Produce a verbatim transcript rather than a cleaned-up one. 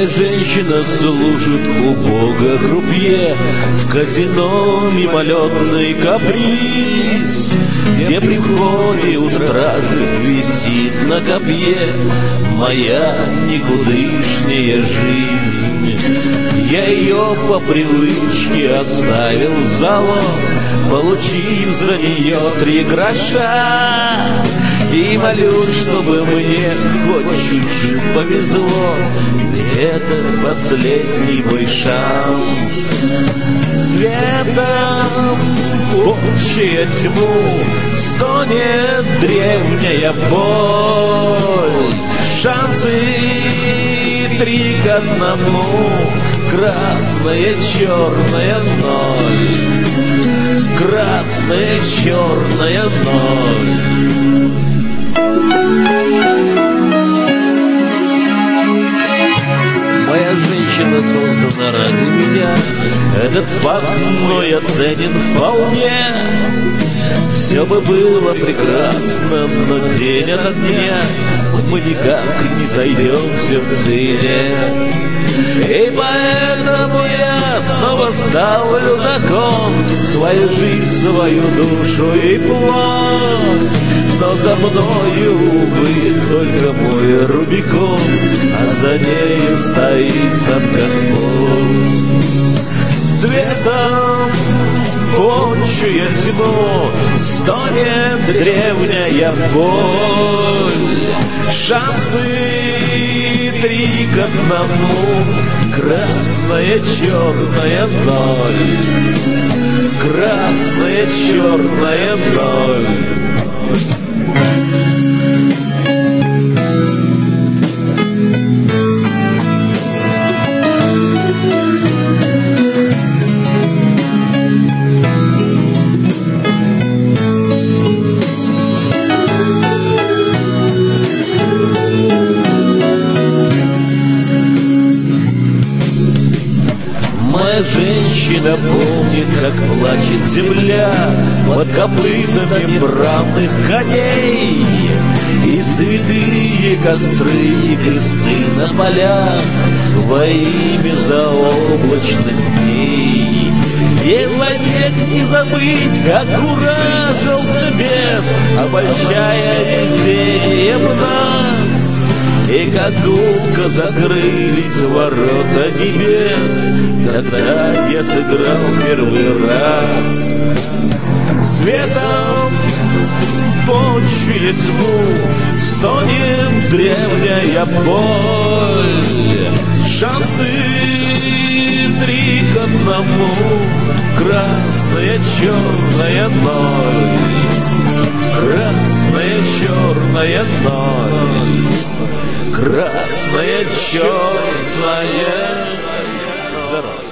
Моя женщина служит у Бога крупье, в казино мимолетный каприз, где при входе у стражи висит на копье моя никудышняя жизнь. Я ее по привычке оставил в залог, получив за нее три гроша, и молюсь, чтобы мне хоть чуть-чуть повезло, ведь это последний мой шанс. Светом пущая тьму стонет древняя боль. Шансы три к одному, красное, черное, ноль. Красное, черное, ноль. Моя женщина создана ради меня, этот факт мной оценен вполне. Все бы было прекрасно, но день ото дня мы никак не сойдемся в цене. И поэтому я снова ставлю на кон свою жизнь, свою душу и плоть. Но за мною, увы, только мой Рубикон, а за нею стоит сам Господь. Светом пучуя тьму стонет древняя боль. Шансы три к одному, красное, черное, ноль. Красное, черное, ноль. Моя женщина помнит, как плачет земля под копытами бравных коней, и святые костры и кресты на полях во имя заоблачных дней. И вовек не забыть, как куражился бес, обольщая везением нас. И как гулко закрылись ворота небес, когда я сыграл первый раз. Светом пучуя тьму стонет древняя боль. Шансы три к одному, красное, черное, ноль. Красное, черное, ноль. Красное, черное, ноль.